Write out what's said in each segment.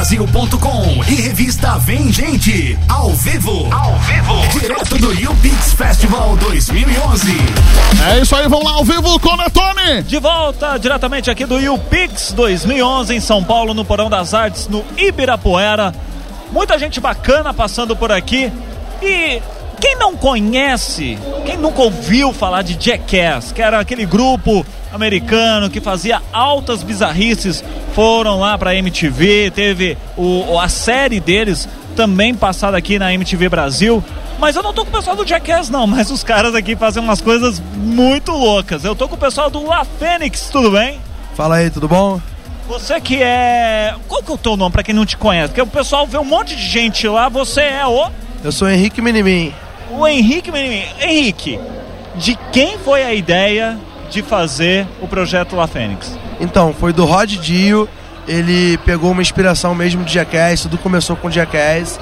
Brasil.com e revista Vem Gente, ao vivo, direto do YouPix Festival 2011. É isso aí, vamos lá ao vivo com o Netone. De volta diretamente aqui do YouPix 2011 em São Paulo, no Porão das Artes, no Ibirapuera. Muita gente bacana passando por aqui. E quem não conhece, quem nunca ouviu falar de Jackass, que era aquele grupo americano que fazia altas bizarrices, foram lá pra MTV, teve a série deles também passada aqui na MTV Brasil. Mas eu não tô com o pessoal do Jackass não, mas os caras aqui fazem umas coisas muito loucas. Eu tô com o pessoal do La Fênix, tudo bem? Fala aí, tudo bom? Você que é... Qual que é o teu nome pra quem não te conhece? Porque o pessoal vê um monte de gente lá, você é o... Eu sou Henrique Minimin. O Henrique Minimin. Henrique, de quem foi a ideia de fazer o projeto La Fênix? Então, foi do Rod Dio. Ele pegou uma inspiração mesmo de Jackass, tudo começou com Jackass.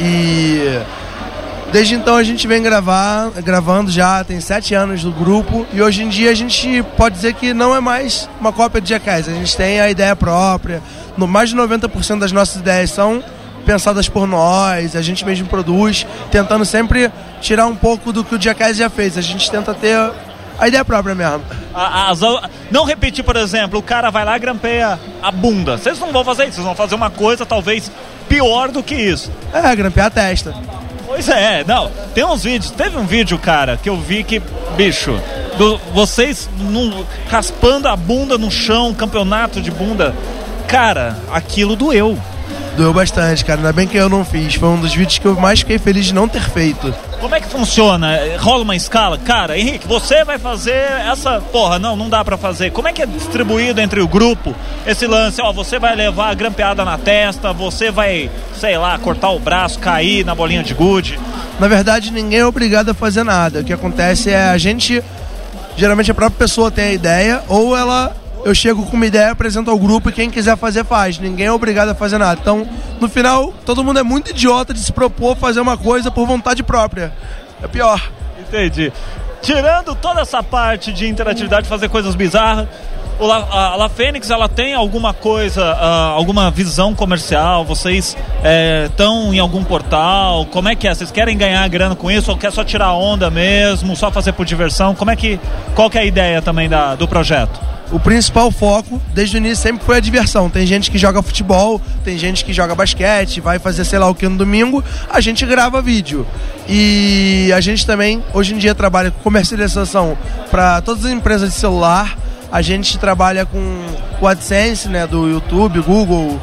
E desde então a gente vem gravando já, tem 7 anos do grupo. E hoje em dia a gente pode dizer que não é mais uma cópia de Jackass. A gente tem a ideia própria. Mais de 90% das nossas ideias são pensadas por nós, a gente mesmo produz, tentando sempre tirar um pouco do que o Jackass já fez. A gente tenta ter a ideia própria mesmo. Não repetir, por exemplo, o cara vai lá e grampeia a bunda. Vocês não vão fazer isso, vocês vão fazer uma coisa talvez pior do que isso. Grampear a testa. Pois é, não, tem uns vídeos, teve um vídeo, cara, que eu vi que, bicho, vocês raspando a bunda no chão, campeonato de bunda, cara, aquilo doeu. Doeu bastante, cara. Ainda bem que eu não fiz. Foi um dos vídeos que eu mais fiquei feliz de não ter feito. Como é que funciona? Rola uma escala? Cara, Henrique, você vai fazer essa... Porra, não dá pra fazer. Como é que é distribuído entre o grupo esse lance? Ó, você vai levar a grampeada na testa, você vai, sei lá, cortar o braço, cair na bolinha de gude. Na verdade, ninguém é obrigado a fazer nada. O que acontece é a gente... Geralmente a própria pessoa tem a ideia, ou eu chego com uma ideia, apresento ao grupo e quem quiser fazer, faz. Ninguém é obrigado a fazer nada. Então, no final, todo mundo é muito idiota de se propor fazer uma coisa por vontade própria. É pior. Entendi. Tirando toda essa parte de interatividade, fazer coisas bizarras, a La Fênix, ela tem alguma coisa, alguma visão comercial? Vocês estão em algum portal? Como é que é? Vocês querem ganhar grana com isso ou quer só tirar onda mesmo, só fazer por diversão? Qual que é a ideia também do projeto? O principal foco, desde o início, sempre foi a diversão. Tem gente que joga futebol, tem gente que joga basquete, vai fazer sei lá o que no domingo, a gente grava vídeo. E a gente também, hoje em dia, trabalha com comercialização para todas as empresas de celular. A gente trabalha com o AdSense, né, do YouTube, Google.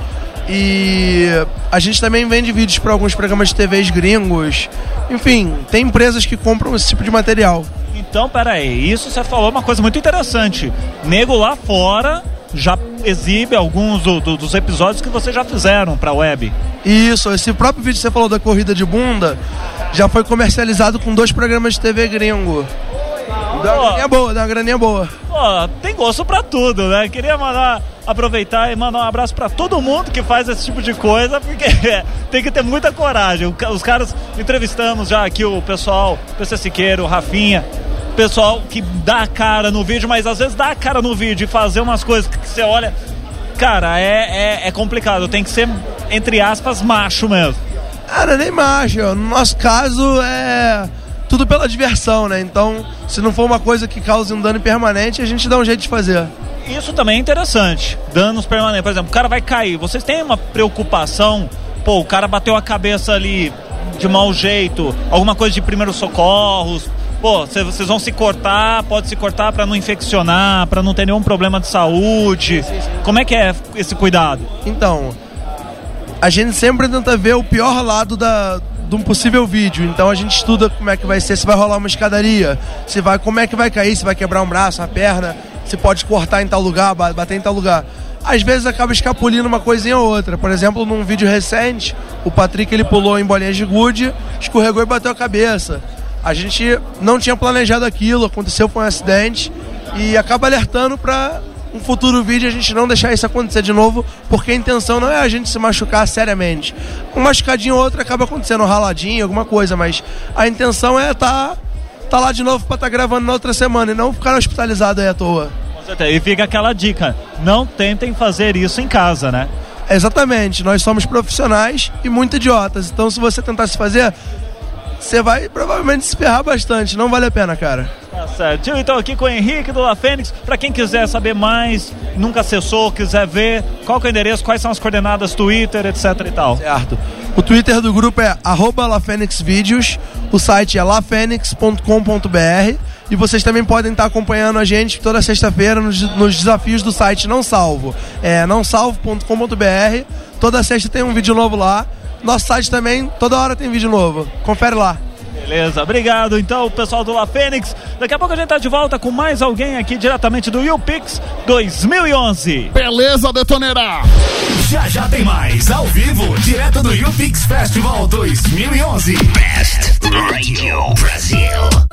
E a gente também vende vídeos para alguns programas de TVs gringos. Enfim, tem empresas que compram esse tipo de material. Então, peraí, isso você falou uma coisa muito interessante. Nego lá fora já exibe alguns dos episódios que vocês já fizeram pra web. Isso, esse próprio vídeo que você falou da corrida de bunda já foi comercializado com 2 programas de TV gringo. Dá uma graninha boa. Pô, tem gosto pra tudo, né? Queria aproveitar e mandar um abraço pra todo mundo que faz esse tipo de coisa, porque tem que ter muita coragem. Os caras, entrevistamos já aqui o pessoal, PC Siqueiro, o Rafinha, pessoal que dá a cara no vídeo, mas às vezes dá a cara no vídeo e fazer umas coisas que você olha, cara, é complicado, tem que ser, entre aspas, macho mesmo. Cara, nem macho, no nosso caso é tudo pela diversão, né? Então, se não for uma coisa que cause um dano permanente, a gente dá um jeito de fazer. Isso também é interessante, danos permanentes. Por exemplo, o cara vai cair, vocês têm uma preocupação, pô, o cara bateu a cabeça ali de mau jeito, alguma coisa de primeiros socorros, pô, vocês vão se cortar, pode se cortar para não infeccionar, para não ter nenhum problema de saúde. Como é que é esse cuidado? Então, a gente sempre tenta ver o pior lado de um possível vídeo. Então a gente estuda como é que vai ser, se vai rolar uma escadaria, como é que vai cair, se vai quebrar um braço, uma perna, se pode cortar em tal lugar, bater em tal lugar. Às vezes acaba escapulindo uma coisinha ou outra. Por exemplo, num vídeo recente, o Patrick ele pulou em bolinhas de gude, escorregou e bateu a cabeça. A gente não tinha planejado aquilo, aconteceu, foi um acidente, e acaba alertando para um futuro vídeo a gente não deixar isso acontecer de novo, porque a intenção não é a gente se machucar seriamente. Um machucadinho ou outro acaba acontecendo, um raladinho, alguma coisa, mas a intenção é tá lá de novo para estar gravando na outra semana e não ficar hospitalizado aí à toa. E fica aquela dica, não tentem fazer isso em casa, né? Exatamente, nós somos profissionais e muito idiotas. Então, se você tentar se fazer, você vai provavelmente se ferrar bastante. Não vale a pena, cara. Tá certo. Então aqui com o Henrique do La Fênix. Pra quem quiser saber mais, nunca acessou, quiser ver, qual que é o endereço, quais são as coordenadas, Twitter, etc e tal. Certo. O Twitter do grupo é @LaFênixVídeos. O site é lafenix.com.br. E vocês também podem estar acompanhando a gente toda sexta-feira nos desafios do site Não Salvo. É nãosalvo.com.br. Toda sexta tem um vídeo novo lá. Nosso site também, toda hora tem vídeo novo. Confere lá. Beleza, obrigado então, pessoal do La Fênix. Daqui a pouco a gente tá de volta com mais alguém aqui diretamente do YouPix 2011. Beleza, Detoneira! Já tem mais, ao vivo, direto do YouPix Festival 2011. Best Radio Brasil.